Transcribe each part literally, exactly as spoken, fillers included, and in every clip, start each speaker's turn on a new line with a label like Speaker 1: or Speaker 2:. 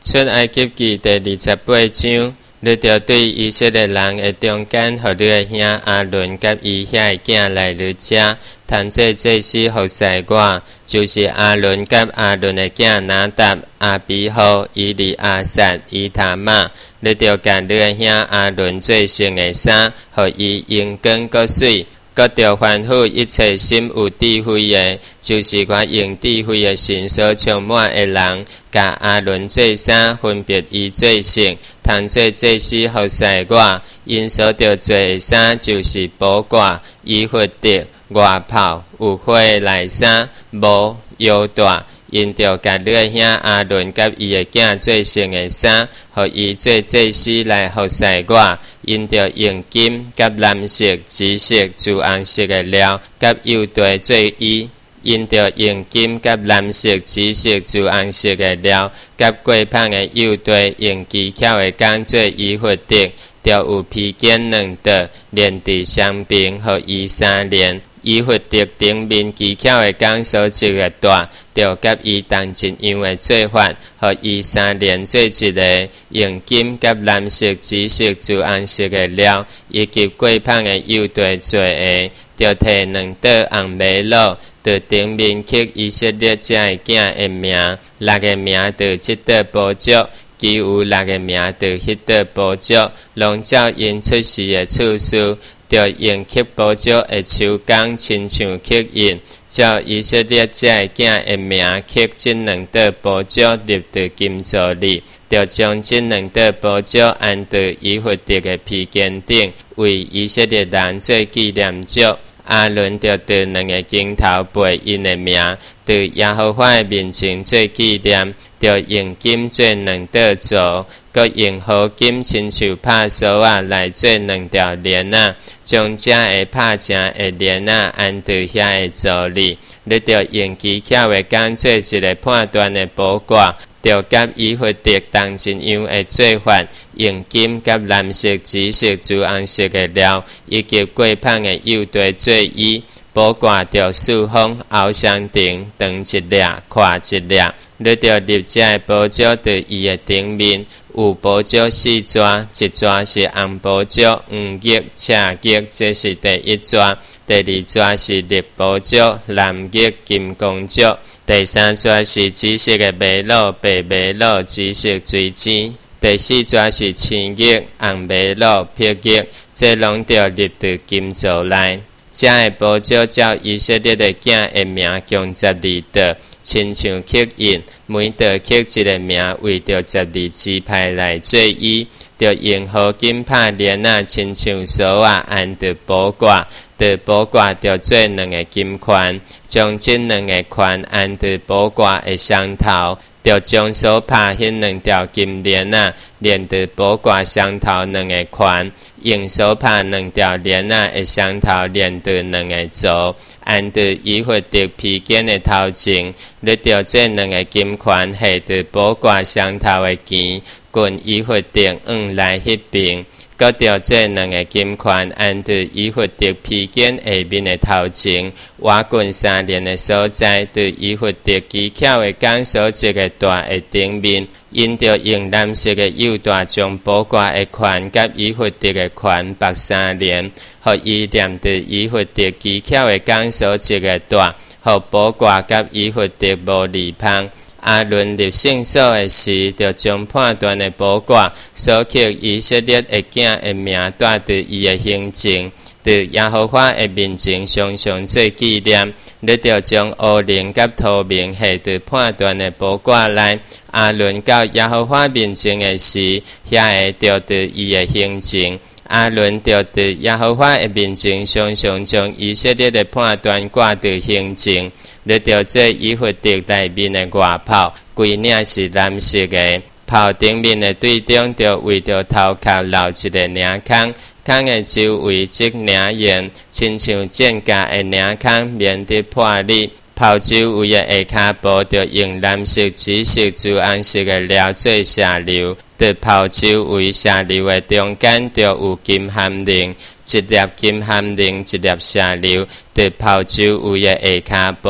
Speaker 1: 出埃及記第二十八章，你著對以色列人的中間，和你的兄亞倫甲伊遐的囝來你遮，談做祭司服侍我，就是亞倫甲亞倫的囝拿答、亞比戶、以利亞撒、以他瑪。你著甲你的兄亞倫做成的衫，互伊用光閣水。閣著吩咐一切心有智慧的，就是我用智慧的神所充滿的人，甲亞倫做衫，分別以做成，通做祭司服侍我。因所著做的衫，就是寶掛、以弗得、外袍、有花的內衫、帽、腰帶。因著甲你的兄亞倫甲伊的囝做成的衫，互伊做祭司來服侍我。因著用金、甲藍色、紫色、朱紅色的料，甲猶大做衣。因著用金、甲藍色、紫色、朱紅色的料，甲過胖的猶大，用技巧的工做以弗得，著有披肩兩道，連佇雙邊，互伊三連。以弗得頂面技巧的工所織的帶，著甲伊同一樣的做法，互伊三連做一個，用金、甲藍色、紫色、朱紅色的料，以及過胖的猶大做的，著摕兩道紅瑪瑙，著頂面刻以色列遮的囝的名，六個名著即道寶石，其餘六個名著迄道寶石，攏照因出世的次數。著用刻寶石的手工，親像刻印，照以色列遮的囝的名刻這兩道寶石入到金座裡，著將這兩道寶石安在以弗得的披肩頂，為以色列人做紀念石。亞倫著在兩個鏡頭背因的名，在耶和華的面前做紀念，著用金做兩道座，閣用好金親像拍鎖啊來做兩條鏈啊，將這個拍成的鏈啊安在遐的座裡。你著用技巧的工做一個判斷的寶掛，著甲以弗得同一樣的做法，用金、甲藍色、紫色、朱紅色的料，以及過胖的猶大做衣。寶掛著四方凹相頂，長一粒，寬一粒。你著立這個寶石在伊的頂面，有寶石四紙，一紙是紅寶石，黃玉、赤玉，這是第一紙；第二紙是綠寶石，藍玉、金剛石；第三紙是紫色的瑪瑙、白瑪瑙、紫色水晶；第四紙是青玉、紅瑪瑙、碧玉，這攏著立在金座內。這個寶石照以色列的囝的名共十二道，親像刻印，每道刻一個名，為着十二支派來做衣，著用合金拍鏈啊，親像鎖啊，安着寶掛，著寶掛著做兩個金環，將這兩個環安着寶掛的雙頭，著將所拍迄兩條金鏈啊，連着寶掛雙頭兩個環。用手拍兩條鏈啊的雙頭連着兩個座，按着以弗得披肩的頭前，你著這兩個金環下着寶掛雙頭的旗，棍以弗得往來迄邊，閣著這兩個金環按着以弗得披肩下面的頭前，瓦棍三連的所在，對以弗得技巧的工所織的帶的頂面。因著用藍色的猶大將寶掛的環甲以弗得的環綁三連，互伊連着以弗得技巧的工所織的帶，互寶掛甲以弗得無離旁。亞倫入聖所的時，著將判斷的寶掛所刻以色列的囝的名帶着伊的行程，在耶和華的面前常常做紀念。你著將烏靈甲土明下在判斷的寶掛內。亞倫到耶和華面前的時，遐會著着伊的行程。亞倫著在耶和華的面前常常將以色列的判斷掛在行程。你著做以弗得內面的外袍，規領是藍色的，袍頂面的對中著為着頭殼留一個領孔。孔的周圍織領沿，親像箭架的領孔，免得破裂。袍周圍的下骹部著用藍色、紫色、朱紅色的料做下流，在袍周圍下流的中間著有金項鈴，一粒金項鈴，一粒下流，在袍周圍的下骹部。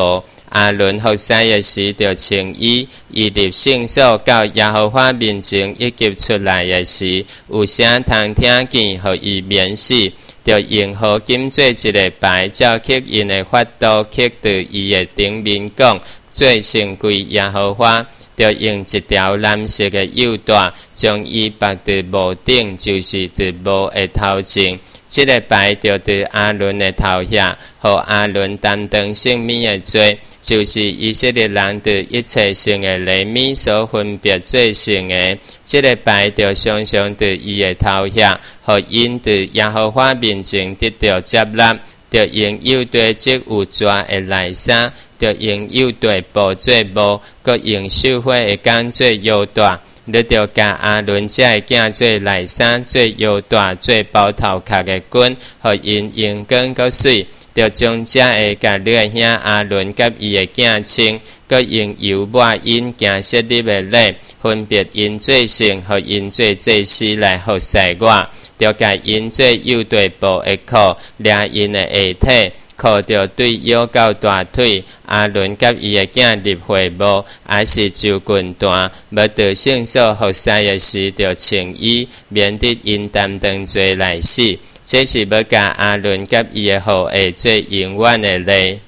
Speaker 1: 阿伦服侍的时，就穿衣，伊入圣所到耶和华面前，以及出来的时，有啥通听见，互伊免死，就用黄金做一个牌，照刻因的法度刻在伊的顶面讲，做圣归耶和华。就用一条蓝色的腰带，将伊绑在帽顶，就是在帽的头前。这个牌就在阿伦的头下，互阿伦担当性命的罪，就是以色列人对一切性的利米所分别做成的。这个牌就常常在伊的头下，互因在耶和华面前得到接纳。就用右带织有抓的内衫，就用右带布做帽，佮用绣花的杆做腰带。你就甲阿伦这的囝做内衫、做腰带、做包头壳的裙，互因用光佮水。就将这的甲你的兄阿伦甲伊的囝穿，佮用油抹因行设立的礼，分别因做圣，互因做祭司来服侍我。就甲因做右腿部的裤，掠因的下体，裤就对腰到大腿。阿伦甲伊的囝入会幕，还是就棍断，要到圣所服侍的时，就穿衣，免得因担当罪来死。这是要甲阿伦甲伊的后裔做永远的礼。